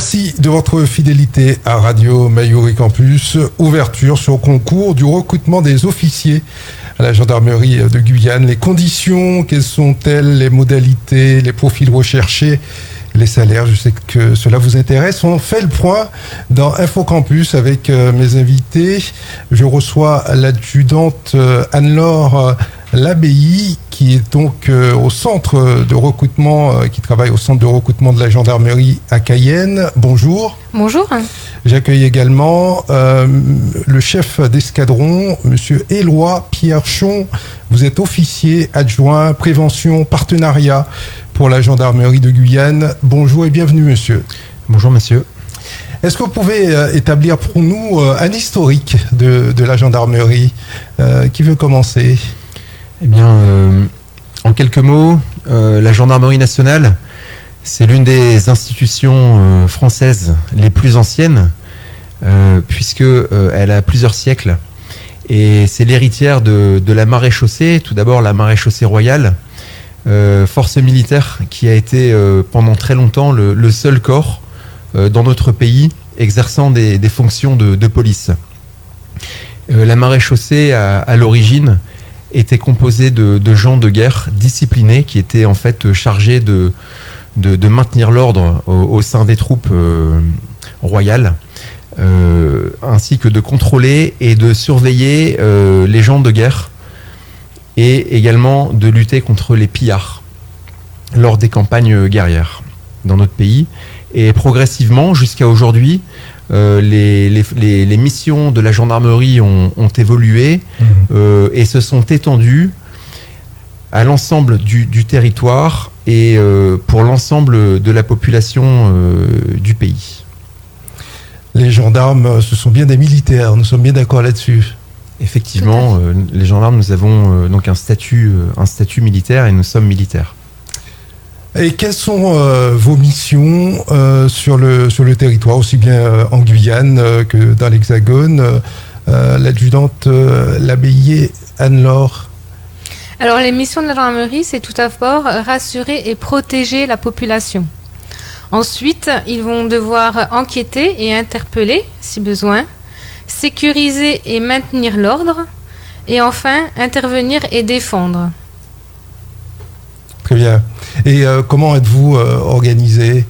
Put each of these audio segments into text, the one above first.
Merci de votre fidélité à Radio Mayuri Campus. Ouverture sur concours du recrutement des officiers à la gendarmerie de Guyane. Les conditions, quelles sont-elles, les modalités, les profils recherchés, les salaires, je sais que cela vous intéresse. On fait le point dans InfoCampus avec mes invités. Je reçois l'adjudante Anne-Laure Labbaye, qui est donc au centre de recrutement, qui travaille au centre de recrutement de la gendarmerie à Cayenne. Bonjour. Bonjour. J'accueille également le chef d'escadron, monsieur Éloi Pierchon. Vous êtes officier adjoint prévention partenariat pour la gendarmerie de Guyane. Bonjour et bienvenue, monsieur. Bonjour, monsieur. Est-ce que vous pouvez établir pour nous un historique de la gendarmerie? Qui veut commencer? Eh bien, en quelques mots, la gendarmerie nationale, c'est l'une des institutions françaises les plus anciennes, puisque elle a plusieurs siècles. Et c'est l'héritière de la maréchaussée, tout d'abord la maréchaussée royale, force militaire qui a été pendant très longtemps le seul corps dans notre pays exerçant des fonctions de police. La maréchaussée, à l'origine, était composée de gens de guerre disciplinés qui étaient en fait chargés de maintenir l'ordre au sein des troupes royales, ainsi que de contrôler et de surveiller les gens de guerre et également de lutter contre les pillards lors des campagnes guerrières dans notre pays. Et progressivement, jusqu'à aujourd'hui, les missions de la gendarmerie ont évolué et se sont étendues à l'ensemble du territoire et pour l'ensemble de la population du pays. Les gendarmes, ce sont bien des militaires, nous sommes bien d'accord là-dessus. Effectivement, les gendarmes, nous avons donc un statut militaire et nous sommes militaires. Et quelles sont vos missions sur le territoire, aussi bien en Guyane que dans l'Hexagone? L'adjudante Labbaye, Anne-Laure. Alors, les missions de la gendarmerie, c'est tout d'abord rassurer et protéger la population. Ensuite, ils vont devoir enquêter et interpeller, si besoin, sécuriser et maintenir l'ordre, et enfin, intervenir et défendre. Très bien. Et comment êtes-vous organisé?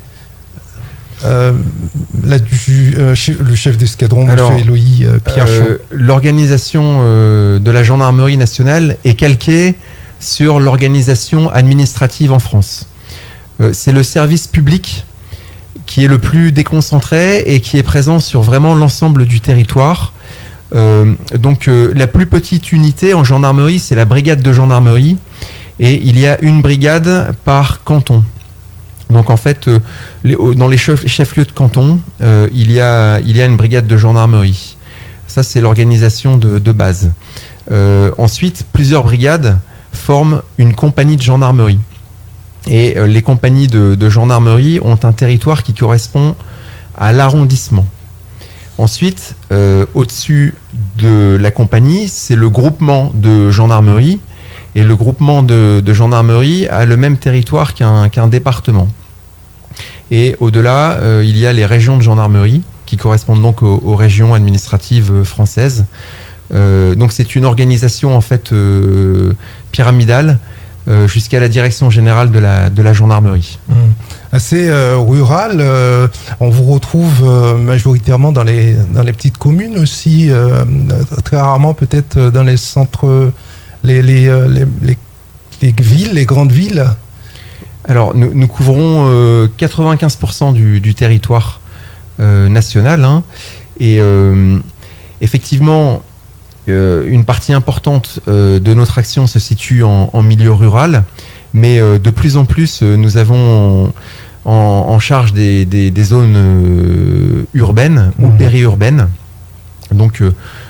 Le chef d'escadron, M. Éloi Pierchon. L'organisation de la gendarmerie nationale est calquée sur l'organisation administrative en France. C'est le service public qui est le plus déconcentré et qui est présent sur vraiment l'ensemble du territoire. Donc la plus petite unité en gendarmerie, c'est la brigade de gendarmerie. Et il y a une brigade par canton. Donc en fait, dans les chefs-lieux de canton, il y a une brigade de gendarmerie. Ça, c'est l'organisation de base. Ensuite, plusieurs brigades forment une compagnie de gendarmerie. Et les compagnies de gendarmerie ont un territoire qui correspond à l'arrondissement. Ensuite, au-dessus de la compagnie, c'est le groupement de gendarmerie. Et le groupement de gendarmerie a le même territoire qu'un département. Et au-delà, il y a les régions de gendarmerie qui correspondent donc aux régions administratives françaises. Donc c'est une organisation en fait pyramidale jusqu'à la direction générale de la gendarmerie. Assez rural. On vous retrouve majoritairement dans les petites communes aussi, très rarement peut-être dans les centres. Les villes, les grandes villes? Alors, nous couvrons 95% du territoire national. Et effectivement, une partie importante de notre action se situe en milieu rural. Mais de plus en plus, nous avons en charge des zones urbaines ou périurbaines. Donc,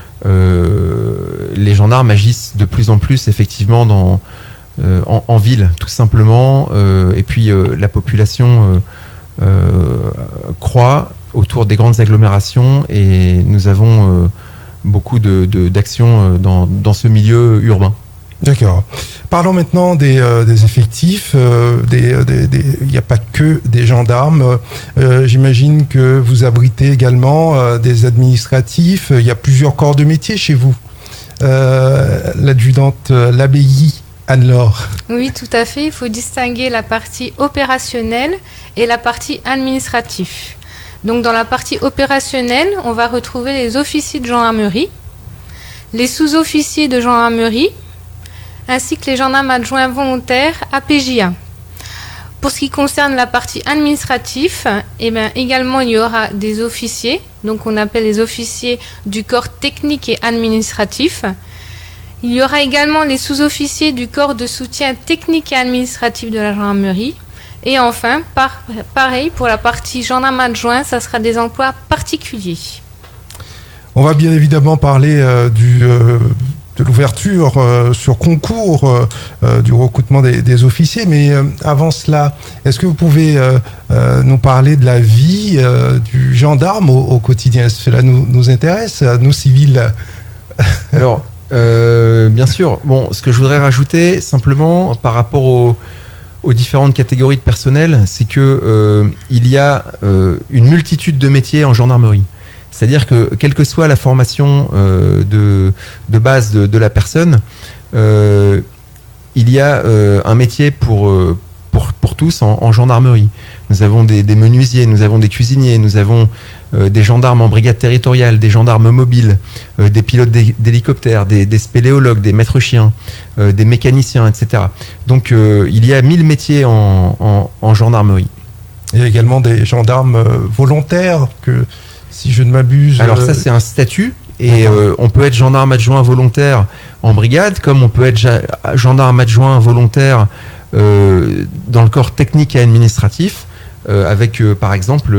les gendarmes agissent de plus en plus effectivement en ville, tout simplement. Et puis la population croît autour des grandes agglomérations et nous avons beaucoup d'actions dans ce milieu urbain. D'accord. Parlons maintenant des effectifs. Il n'y a pas que des gendarmes. J'imagine que vous abritez également des administratifs. Il y a plusieurs corps de métier chez vous. L'adjudante Labbaye, Anne-Laure. Oui, tout à fait. Il faut distinguer la partie opérationnelle et la partie administrative. Donc, dans la partie opérationnelle, on va retrouver les officiers de gendarmerie, les sous-officiers de gendarmerie, ainsi que les gendarmes adjoints volontaires APJA. Pour ce qui concerne la partie administrative, également il y aura des officiers, donc on appelle les officiers du corps technique et administratif. Il y aura également les sous-officiers du corps de soutien technique et administratif de la gendarmerie. Et enfin, pareil pour la partie gendarme adjoint, ça sera des emplois particuliers. On va bien évidemment parler de l'ouverture sur concours du recrutement des officiers, mais avant cela, est-ce que vous pouvez nous parler de la vie du gendarme au quotidien? Cela nous intéresse, à nous civils. Alors, bien sûr. Bon, ce que je voudrais rajouter simplement par rapport aux différentes catégories de personnel, c'est que il y a une multitude de métiers en gendarmerie. C'est-à-dire que, quelle que soit la formation de base de la personne, il y a un métier pour tous en gendarmerie. Nous avons des menuisiers, nous avons des cuisiniers, nous avons des gendarmes en brigade territoriale, des gendarmes mobiles, des pilotes d'hélicoptères, des spéléologues, des maîtres chiens, des mécaniciens, etc. Donc, il y a 1000 métiers en gendarmerie. Il y a également des gendarmes volontaires que... Si je ne m'abuse... Alors ça, c'est un statut. Et on peut être gendarme adjoint volontaire en brigade, comme on peut être gendarme adjoint volontaire dans le corps technique et administratif, avec, par exemple,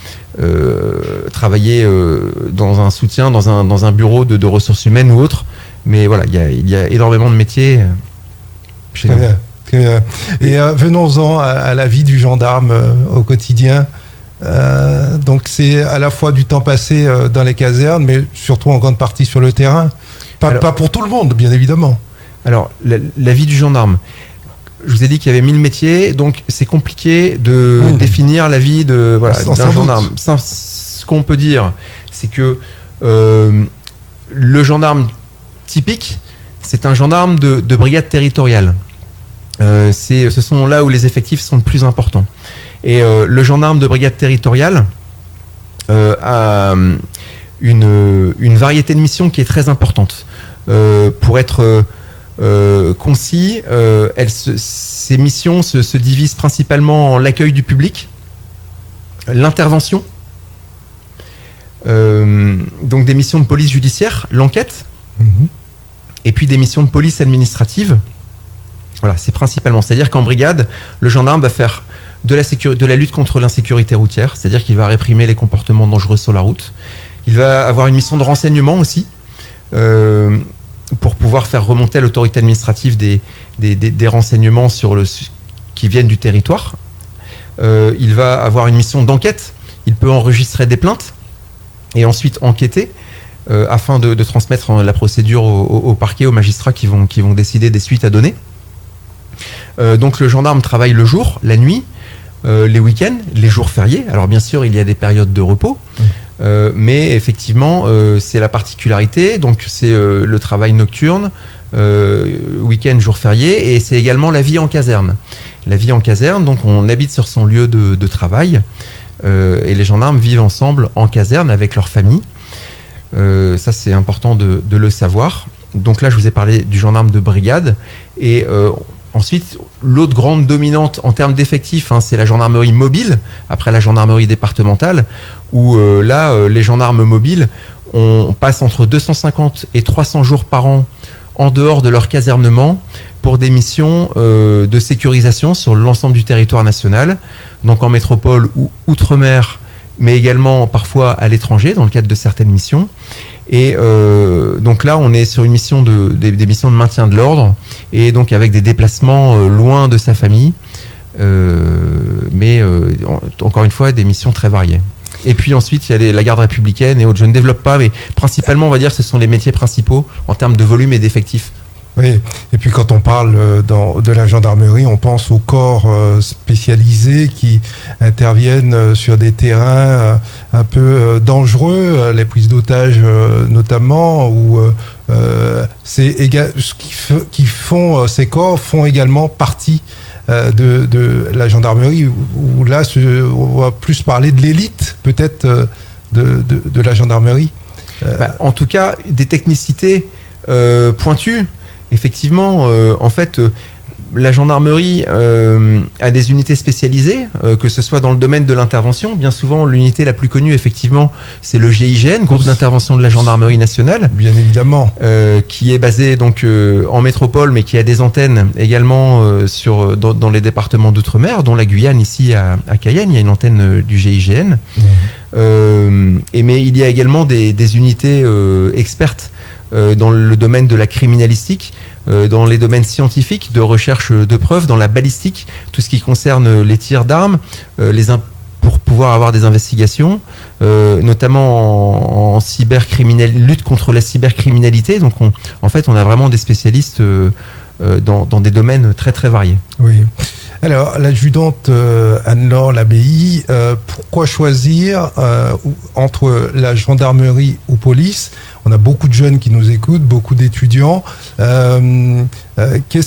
travailler dans un soutien, dans un bureau de ressources humaines ou autre. Mais voilà, il y a énormément de métiers chez nous. Très bien. Et venons-en à la vie du gendarme au quotidien. Donc c'est à la fois du temps passé dans les casernes, mais surtout en grande partie sur le terrain. Pas pour tout le monde, bien évidemment. Alors, la vie du gendarme. Je vous ai dit qu'il y avait 1000 métiers, donc c'est compliqué de définir la vie d'un gendarme. Ce qu'on peut dire, c'est que le gendarme typique, c'est un gendarme de brigade territoriale. Ce sont là où les effectifs sont le plus importants. Et le gendarme de brigade territoriale a une variété de missions qui est très importante. Pour être concis, ces missions se divisent principalement en l'accueil du public, l'intervention, donc des missions de police judiciaire, l'enquête, et puis des missions de police administrative. Voilà, c'est principalement. C'est-à-dire qu'en brigade, le gendarme va faire de la lutte contre l'insécurité routière, c'est-à-dire qu'il va réprimer les comportements dangereux sur la route. Il va avoir une mission de renseignement aussi, pour pouvoir faire remonter à l'autorité administrative des renseignements qui viennent du territoire. Il va avoir une mission d'enquête. Il peut enregistrer des plaintes et ensuite enquêter afin de transmettre la procédure au parquet, aux magistrats qui vont décider des suites à donner. Donc le gendarme travaille le jour, la nuit, les week-ends, les jours fériés. Alors bien sûr, il y a des périodes de repos, mais effectivement, c'est la particularité. Donc c'est le travail nocturne, week-end, jours fériés, et c'est également la vie en caserne. La vie en caserne, donc on habite sur son lieu de travail, et les gendarmes vivent ensemble en caserne avec leur famille. Ça, c'est important de le savoir. Donc là, je vous ai parlé du gendarme de brigade, et ensuite, l'autre grande dominante en termes d'effectifs, c'est la gendarmerie mobile, après la gendarmerie départementale, où les gendarmes mobiles, on passe entre 250 et 300 jours par an en dehors de leur casernement pour des missions de sécurisation sur l'ensemble du territoire national, donc en métropole ou outre-mer, mais également parfois à l'étranger dans le cadre de certaines missions. Et donc là, on est sur une mission des missions de maintien de l'ordre, et donc avec des déplacements loin de sa famille, mais encore une fois, des missions très variées. Et puis ensuite, il y a la garde républicaine et autres. Je ne développe pas, mais principalement, on va dire, ce sont les métiers principaux en termes de volume et d'effectifs. Oui, et puis quand on parle de la gendarmerie, on pense aux corps spécialisés qui interviennent sur des terrains un peu dangereux, les prises d'otages notamment, où ces corps font également partie de la gendarmerie, où là on va plus parler de l'élite peut-être de la gendarmerie. En tout cas, des technicités pointues. Effectivement, en fait, la gendarmerie a des unités spécialisées, que ce soit dans le domaine de l'intervention. Bien souvent, l'unité la plus connue, effectivement, c'est le GIGN, groupe d'intervention de la gendarmerie nationale. Bien évidemment. Qui est basé donc en métropole, mais qui a des antennes également dans les départements d'outre-mer, dont la Guyane, ici à Cayenne, il y a une antenne du GIGN. Mais il y a également des unités expertes dans le domaine de la criminalistique, dans les domaines scientifiques, de recherche de preuves, dans la balistique, tout ce qui concerne les tirs d'armes, pour pouvoir avoir des investigations, notamment en lutte contre la cybercriminalité. Donc on a vraiment des spécialistes dans des domaines très très variés. Oui. Alors, l'adjudante Anne-Laure Labbaye, pourquoi choisir entre la gendarmerie ou police? On a beaucoup de jeunes qui nous écoutent, beaucoup d'étudiants. Quelles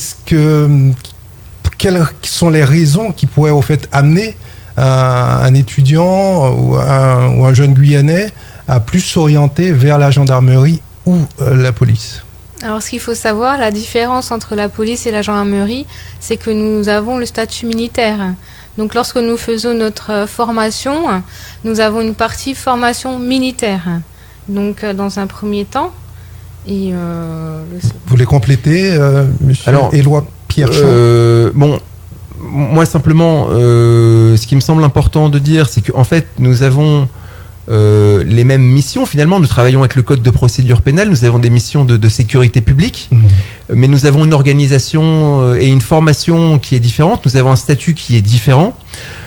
sont les raisons qui pourraient au fait amener un étudiant ou un jeune Guyanais à plus s'orienter vers la gendarmerie ou la police? Alors, ce qu'il faut savoir, la différence entre la police et la gendarmerie, c'est que nous avons le statut militaire. Donc, lorsque nous faisons notre formation, nous avons une partie formation militaire. Donc, dans un premier temps. Et vous voulez compléter, monsieur Éloi Pierre-Champ? Moi, simplement, ce qui me semble important de dire, c'est qu'en fait, nous avons les mêmes missions. Finalement, nous travaillons avec le code de procédure pénale, nous avons des missions de sécurité publique, mais nous avons une organisation et une formation qui est différente, nous avons un statut qui est différent.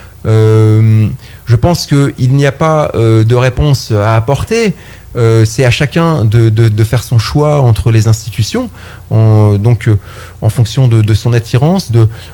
Je pense qu'il n'y a pas de réponse à apporter. C'est à chacun de faire son choix entre les institutions, donc en fonction de son attirance,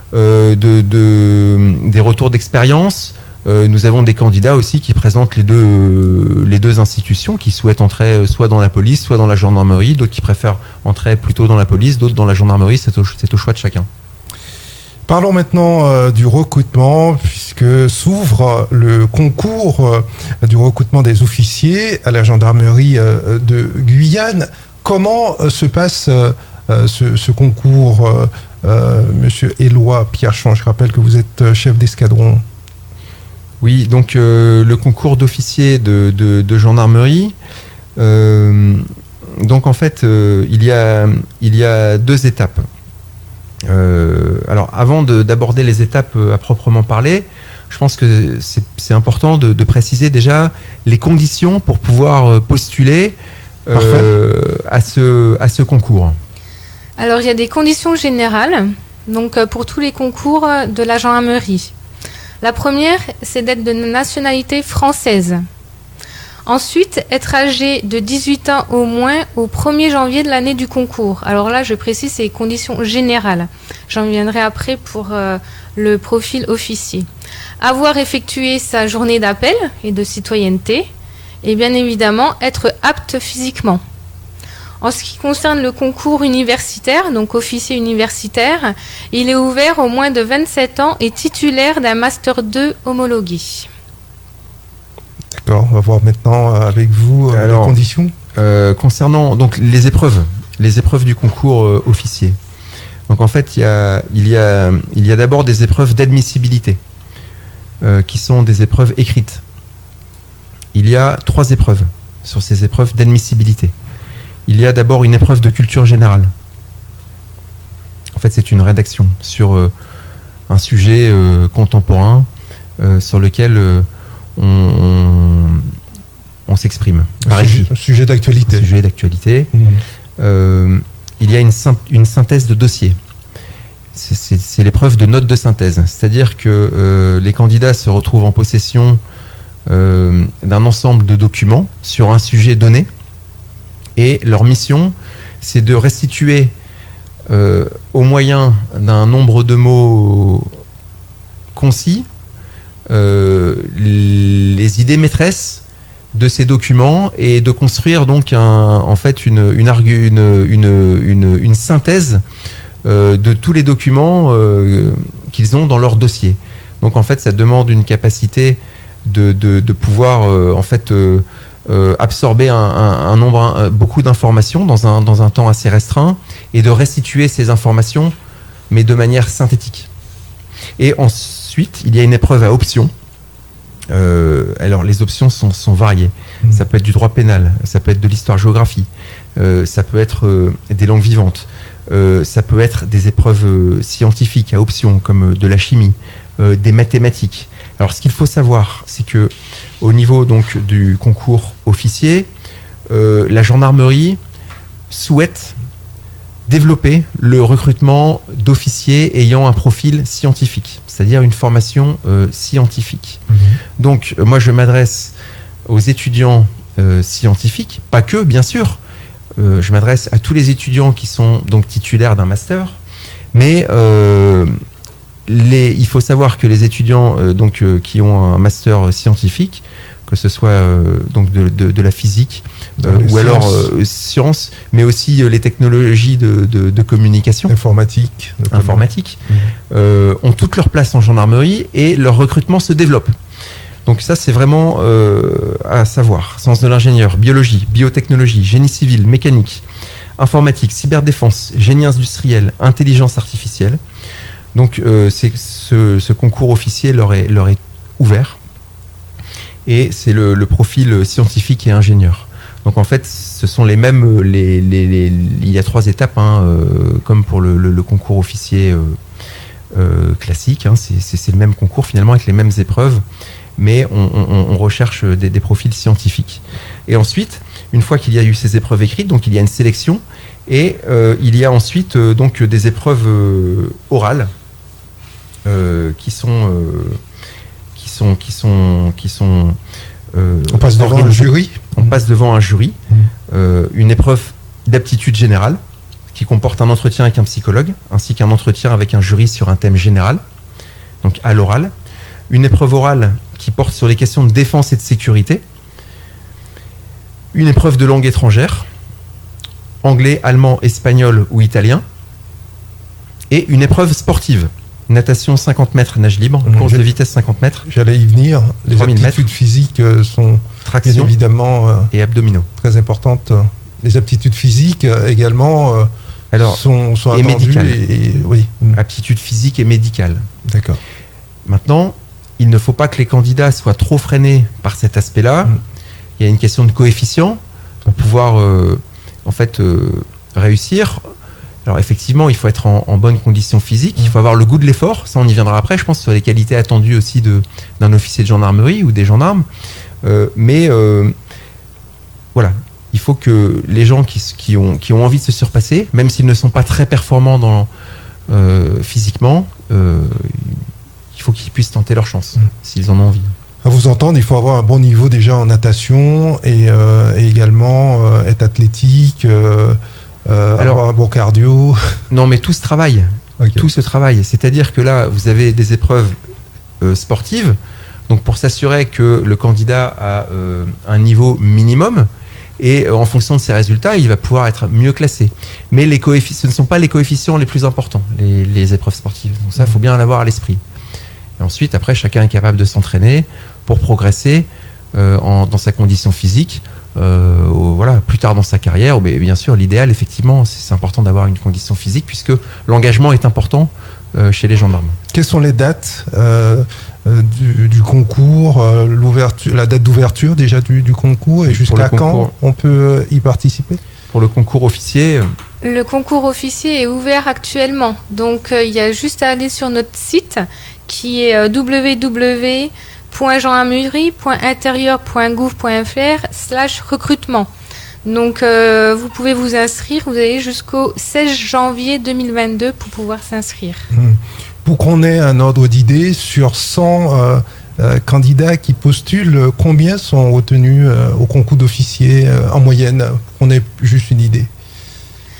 des retours d'expérience. Nous avons des candidats aussi qui présentent les deux institutions, qui souhaitent entrer soit dans la police, soit dans la gendarmerie, d'autres qui préfèrent entrer plutôt dans la police, d'autres dans la gendarmerie, c'est au choix de chacun. Parlons maintenant du recrutement, puisque s'ouvre le concours du recrutement des officiers à la gendarmerie de Guyane. Comment se passe ce concours, monsieur Éloi Pierre-Champ? Je rappelle que vous êtes chef d'escadron. Oui, donc le concours d'officier de gendarmerie. Donc en fait, il y a deux étapes. Alors avant d'aborder les étapes à proprement parler, je pense que c'est important de préciser déjà les conditions pour pouvoir postuler à ce concours. Alors il y a des conditions générales donc, pour tous les concours de la gendarmerie. La première, c'est d'être de nationalité française. Ensuite, être âgé de 18 ans au moins au 1er janvier de l'année du concours. Alors là, je précise, c'est les conditions générales. J'en viendrai après pour le profil officier. Avoir effectué sa journée d'appel et de citoyenneté. Et bien évidemment, être apte physiquement. En ce qui concerne le concours universitaire, donc officier universitaire, il est ouvert aux moins de 27 ans et titulaire d'un Master 2 homologué. D'accord, on va voir maintenant avec vous les conditions. Concernant donc les épreuves du concours officier. Donc en fait, il y a d'abord des épreuves d'admissibilité qui sont des épreuves écrites. Il y a 3 épreuves sur ces épreuves d'admissibilité. Il y a d'abord une épreuve de culture générale. En fait, c'est une rédaction sur un sujet contemporain sur lequel on s'exprime. Sujet d'actualité. Sujet d'actualité. Il y a une synthèse de dossier. C'est l'épreuve de notes de synthèse. C'est-à-dire que les candidats se retrouvent en possession d'un ensemble de documents sur un sujet donné. Et leur mission, c'est de restituer au moyen d'un nombre de mots concis, les idées maîtresses de ces documents et de construire donc une synthèse de tous les documents qu'ils ont dans leur dossier. Donc en fait, ça demande une capacité de pouvoir absorber beaucoup d'informations dans un temps assez restreint et de restituer ces informations, mais de manière synthétique. Et ensuite, il y a une épreuve à options. Alors les options sont variées. Ça peut être du droit pénal, ça peut être de l'histoire-géographie, ça peut être des langues vivantes, ça peut être des épreuves scientifiques à options comme de la chimie, des mathématiques. Alors ce qu'il faut savoir, c'est que au niveau donc du concours officier, la gendarmerie souhaite développer le recrutement d'officiers ayant un profil scientifique, c'est-à-dire une formation scientifique. Donc moi je m'adresse aux étudiants scientifiques, pas que bien sûr, je m'adresse à tous les étudiants qui sont donc titulaires d'un master, mais il faut savoir que les étudiants qui ont un master scientifique, que ce soit donc de la physique ou alors sciences, mais aussi les technologies de communication, informatique, ont toute leur place en gendarmerie et leur recrutement se développe. Donc ça, c'est vraiment à savoir. Sciences de l'ingénieur, biologie, biotechnologie, génie civil, mécanique, informatique, cyberdéfense, génie industriel, intelligence artificielle. Donc ce concours officier leur est ouvert. Et c'est le profil scientifique et ingénieur. Donc en fait, ce sont les mêmes. Il y a 3 étapes, comme pour le concours officier classique. C'est le même concours finalement avec les mêmes épreuves, mais on recherche des profils scientifiques. Et ensuite, une fois qu'il y a eu ces épreuves écrites, donc il y a une sélection, et il y a ensuite donc des épreuves orales qui sont on passe devant un jury. On passe devant un jury, une épreuve d'aptitude générale qui comporte un entretien avec un psychologue ainsi qu'un entretien avec un jury sur un thème général, donc à l'oral. Une épreuve orale qui porte sur les questions de défense et de sécurité. Une épreuve de langue étrangère, anglais, allemand, espagnol ou italien. Et une épreuve sportive. Natation 50 mètres, nage libre, course de vitesse 50 mètres. J'allais y venir. Les aptitudes physiques sont traction bien évidemment et abdominaux. Très importantes. Les aptitudes physiques également sont attendues. Oui. Aptitudes physiques et médicales. D'accord. Maintenant, il ne faut pas que les candidats soient trop freinés par cet aspect-là. Il y a une question de coefficient pour pouvoir réussir. Alors effectivement, il faut être en bonne condition physique, il faut avoir le goût de l'effort, ça on y viendra après, je pense, sur les qualités attendues aussi d'un officier de gendarmerie ou des gendarmes. Voilà, il faut que les gens qui ont envie de se surpasser, même s'ils ne sont pas très performants physiquement, il faut qu'ils puissent tenter leur chance, s'ils en ont envie. À vous entendre, il faut avoir un bon niveau déjà en natation et également être athlétique, avoir un bon cardio. Non, mais tout se travaille. Okay. Tout se travaille. C'est-à-dire que là, vous avez des épreuves sportives. Donc, pour s'assurer que le candidat a un niveau minimum, et en fonction de ses résultats, il va pouvoir être mieux classé. Mais ce ne sont pas les coefficients les plus importants, les épreuves sportives. Donc ça, il faut bien l'avoir à l'esprit. Et ensuite, après, chacun est capable de s'entraîner pour progresser dans sa condition physique. Plus tard dans sa carrière, mais bien sûr, l'idéal, effectivement, c'est important d'avoir une condition physique puisque l'engagement est important chez les gendarmes. Quelles sont les dates du concours, la date d'ouverture déjà du concours et jusqu'à quand on peut y participer? Pour le concours officier, le concours officier est ouvert actuellement. Donc, il y a juste à aller sur notre site qui est www.gendarmerie.intérieur.gouv.fr/recrutement. Donc, vous pouvez vous inscrire. Vous avez jusqu'au 16 janvier 2022 pour pouvoir s'inscrire. Pour qu'on ait un ordre d'idée, sur 100 candidats qui postulent, combien sont retenus au concours d'officier en moyenne? Pour qu'on ait juste une idée.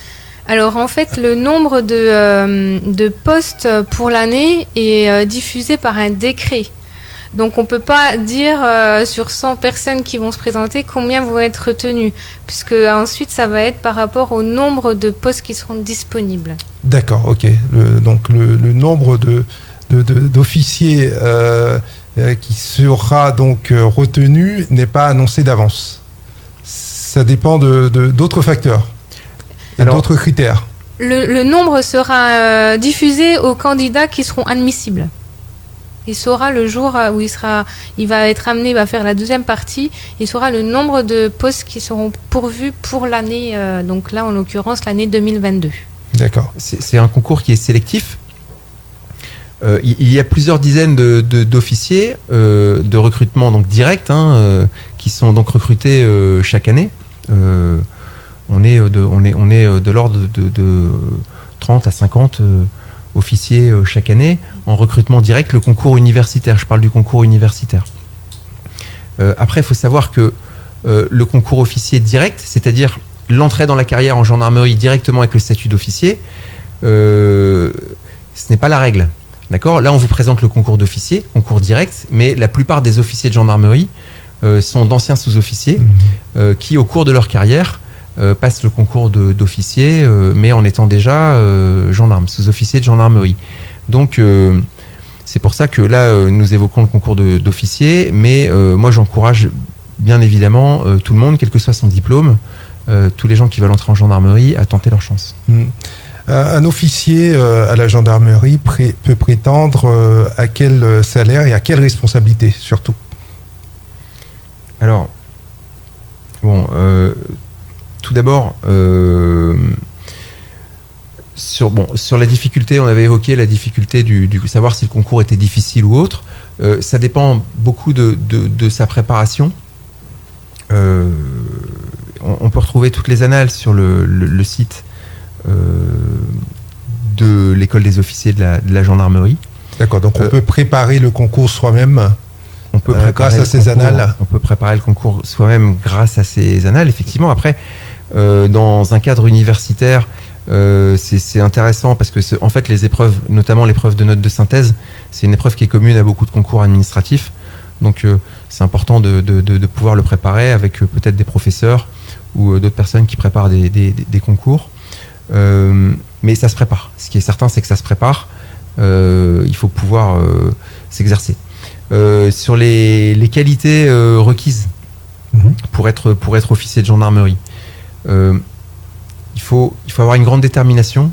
Alors en fait, le nombre de postes pour l'année est diffusé par un décret. Donc on ne peut pas dire sur 100 personnes qui vont se présenter combien vont être retenues, puisque ensuite ça va être par rapport au nombre de postes qui seront disponibles. D'accord, ok. Donc le nombre d'officiers qui sera donc retenu n'est pas annoncé d'avance. Ça dépend d'autres facteurs, d'autres critères. Le nombre sera diffusé aux candidats qui seront admissibles. Il saura le jour où il va être amené, il va faire la deuxième partie, il saura le nombre de postes qui seront pourvus pour l'année, donc là en l'occurrence l'année 2022. D'accord. C'est un concours qui est sélectif. Il y a plusieurs dizaines d'officiers de recrutement donc direct qui sont donc recrutés chaque année. On est de l'ordre de 30 à 50 officiers chaque année en recrutement direct, le concours universitaire. Je parle du concours universitaire. Après, il faut savoir que le concours officier direct, c'est-à-dire l'entrée dans la carrière en gendarmerie directement avec le statut d'officier, ce n'est pas la règle. D'accord ? Là, on vous présente le concours d'officier, concours direct, mais la plupart des officiers de gendarmerie sont d'anciens sous-officiers qui, au cours de leur carrière, passent le concours d'officier, mais en étant déjà gendarme, sous-officier de gendarmerie. Donc, c'est pour ça que là, nous évoquons le concours d'officier, mais moi, j'encourage bien évidemment tout le monde, quel que soit son diplôme, tous les gens qui veulent entrer en gendarmerie, à tenter leur chance. Un officier à la gendarmerie peut prétendre à quel salaire et à quelle responsabilité, surtout? Alors, bon... tout d'abord, sur la difficulté, on avait évoqué la difficulté du savoir si le concours était difficile ou autre. Ça dépend beaucoup de sa préparation. On peut retrouver toutes les annales sur le site de l'école des officiers de la gendarmerie. D'accord, donc on peut préparer le concours soi-même. On peut grâce à ces annales. On peut préparer le concours soi-même grâce à ces annales, effectivement. Après, dans un cadre universitaire, c'est intéressant parce que en fait les épreuves, notamment l'épreuve de notes de synthèse, c'est une épreuve qui est commune à beaucoup de concours administratifs. Donc c'est important de pouvoir le préparer avec peut-être des professeurs ou d'autres personnes qui préparent des concours. Mais ça se prépare. Ce qui est certain, c'est que ça se prépare. Il faut pouvoir s'exercer. Sur les qualités requises pour être officier de gendarmerie, il faut avoir une grande détermination,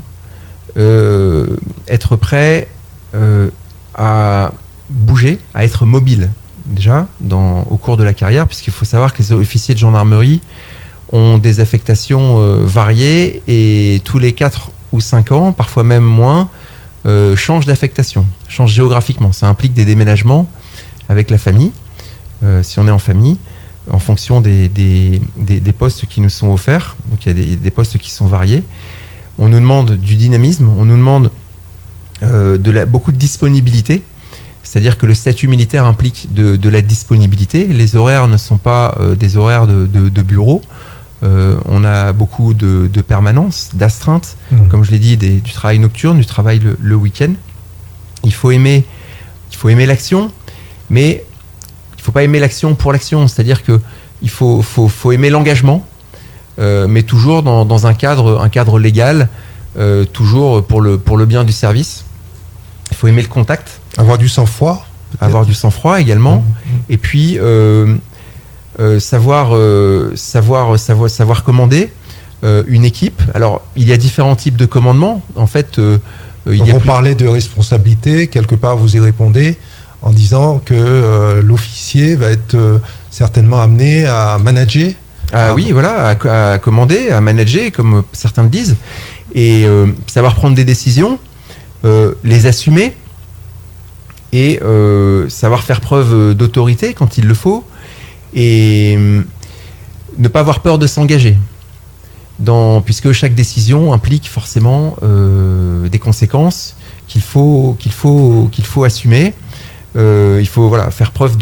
être prêt à bouger, à être mobile déjà au cours de la carrière, puisqu'il faut savoir que les officiers de gendarmerie ont des affectations variées et tous les 4 ou 5 ans, parfois même moins, changent d'affectation, changent géographiquement. Ça implique des déménagements avec la famille, si on est en famille, en fonction des postes qui nous sont offerts. Donc il y a des postes qui sont variés. On nous demande du dynamisme, on nous demande beaucoup de disponibilité, c'est-à-dire que le statut militaire implique de la disponibilité. Les horaires ne sont pas des horaires de bureau. On a beaucoup de permanence, d'astreinte, comme je l'ai dit, du travail nocturne, du travail le week-end. Il faut aimer l'action, mais il ne faut pas aimer l'action pour l'action, c'est-à-dire qu'il faut aimer l'engagement, mais toujours dans un cadre légal, toujours pour le bien du service. Il faut aimer le contact. Avoir du sang-froid. Avoir du sang-froid également. Et puis, savoir commander une équipe. Alors, il y a différents types de commandement. En fait, on parlait de responsabilité. Quelque part, vous y répondez en disant que l'officier va être certainement amené à manager. Oui, voilà, à commander, à manager, comme certains le disent, et savoir prendre des décisions, les assumer, et savoir faire preuve d'autorité quand il le faut, et ne pas avoir peur de s'engager, puisque chaque décision implique forcément des conséquences qu'il faut assumer. Il faut faire preuve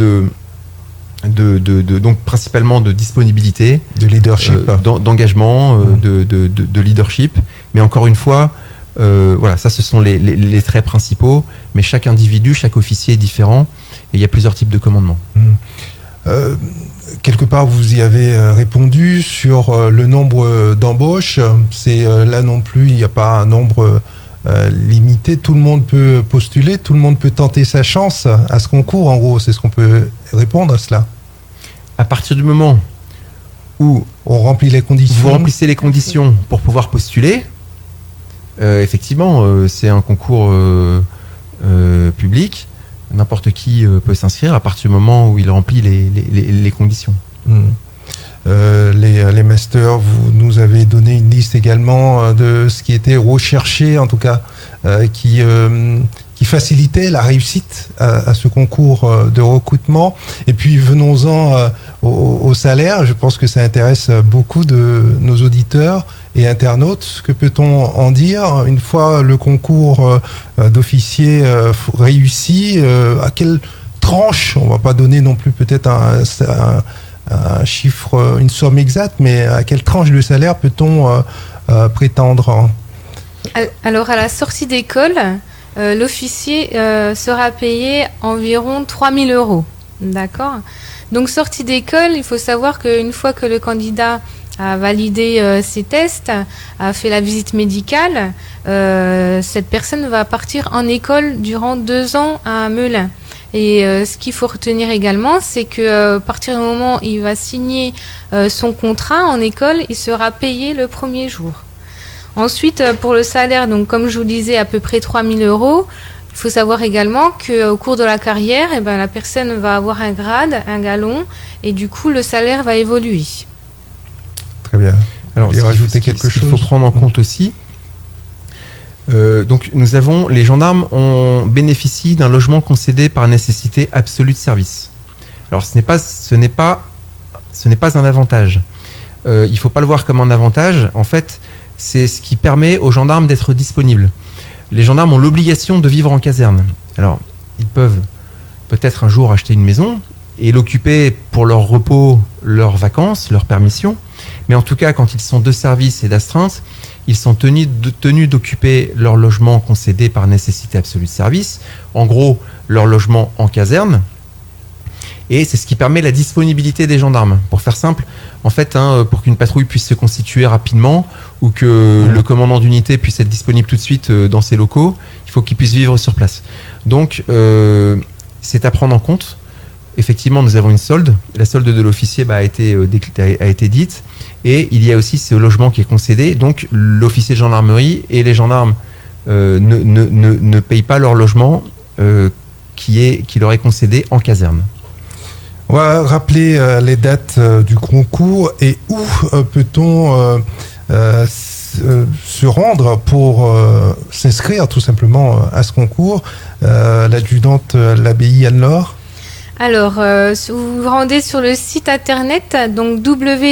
donc principalement de disponibilité, de leadership, d'engagement, de leadership, Mais encore une fois, voilà, ça ce sont les traits principaux, mais chaque individu, chaque officier est différent et il y a plusieurs types de commandements. Quelque part, vous y avez répondu sur le nombre d'embauches. C'est là non plus, il n'y a pas un nombre limité. Tout le monde peut postuler, tout le monde peut tenter sa chance à ce concours. En gros, c'est ce qu'on peut répondre à cela. À partir du moment où on remplit les conditions, vous remplissez les conditions pour pouvoir postuler, effectivement, c'est un concours public. N'importe qui peut s'inscrire à partir du moment où il remplit les conditions. Les masters, vous nous avez donné une liste également de ce qui était recherché, en tout cas, qui facilitait la réussite à ce concours de recrutement. Et puis venons-en au salaire. Je pense que ça intéresse beaucoup de nos auditeurs et internautes. Que peut-on en dire une fois le concours d'officier réussi? À quelle tranche, on ne va pas donner non plus peut-être un chiffre, une somme exacte, mais à quelle tranche de salaire peut-on prétendre? Alors à la sortie d'école, l'officier sera payé environ 3 000 €. D'accord. Donc sortie d'école, il faut savoir qu'une fois que le candidat a validé ses tests, a fait la visite médicale, cette personne va partir en école durant 2 ans à Melun. Et ce qu'il faut retenir également, c'est que à partir du moment où il va signer son contrat en école, il sera payé le premier jour. Ensuite, pour le salaire, donc comme je vous disais, à peu près 3 000 €. Il faut savoir également qu'au cours de la carrière, la personne va avoir un grade, un galon, et du coup, le salaire va évoluer. Très bien. Alors, rajouter quelque chose. Il faut prendre en compte aussi. Donc, les gendarmes bénéficient d'un logement concédé par nécessité absolue de service. Alors, ce n'est pas un avantage. Il ne faut pas le voir comme un avantage. En fait, c'est ce qui permet aux gendarmes d'être disponibles. Les gendarmes ont l'obligation de vivre en caserne. Alors, ils peuvent peut-être un jour acheter une maison et l'occuper pour leur repos, leurs vacances, leurs permissions. Mais en tout cas, quand ils sont de service et d'astreinte, ils sont tenus d'occuper leur logement concédé par nécessité absolue de service. En gros, leur logement en caserne. Et c'est ce qui permet la disponibilité des gendarmes. Pour faire simple, en fait, pour qu'une patrouille puisse se constituer rapidement ou que le commandant d'unité puisse être disponible tout de suite dans ses locaux, il faut qu'il puisse vivre sur place. Donc, c'est à prendre en compte. Effectivement, nous avons une solde. La solde de l'officier a été dite. Et il y a aussi ce logement qui est concédé. Donc, l'officier de gendarmerie et les gendarmes ne payent pas leur logement qui leur est concédé en caserne. On va rappeler les dates du concours et où peut-on se rendre pour s'inscrire tout simplement à ce concours. L'adjudante l'abbaye Anne-Laure. Alors, vous vous rendez sur le site internet, donc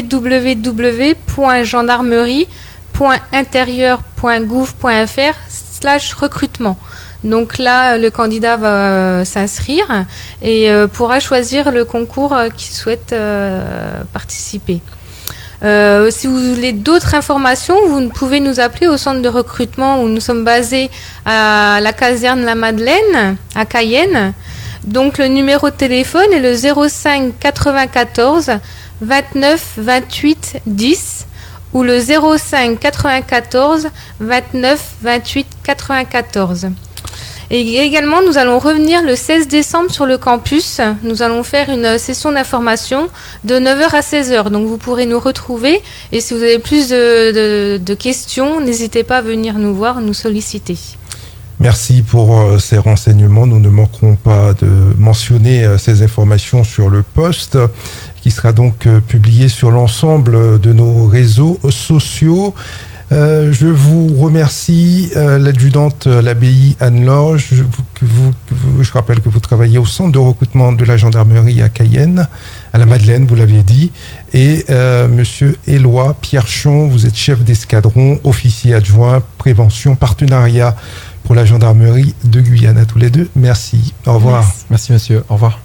www.gendarmerie.intérieur.gouv.fr/recrutement. Donc là, le candidat va s'inscrire et pourra choisir le concours qu'il souhaite participer. Si vous voulez d'autres informations, vous pouvez nous appeler au centre de recrutement où nous sommes basés à la caserne La Madeleine, à Cayenne. Donc le numéro de téléphone est le 05 94 29 28 10 ou le 05 94 29 28 94. Et également, nous allons revenir le 16 décembre sur le campus. Nous allons faire une session d'information de 9h à 16h. Donc, vous pourrez nous retrouver. Et si vous avez plus de questions, n'hésitez pas à venir nous voir, nous solliciter. Merci pour ces renseignements. Nous ne manquerons pas de mentionner ces informations sur le post qui sera donc publié sur l'ensemble de nos réseaux sociaux. Je vous remercie, l'adjudante l'abbaye Anne-Laure. Je rappelle que vous travaillez au centre de recrutement de la gendarmerie à Cayenne, à la Madeleine, vous l'aviez dit. Et monsieur Éloi Pierchon, vous êtes chef d'escadron, officier adjoint, prévention, partenariat pour la gendarmerie de Guyane. À tous les deux, merci. Au revoir. Merci monsieur, au revoir.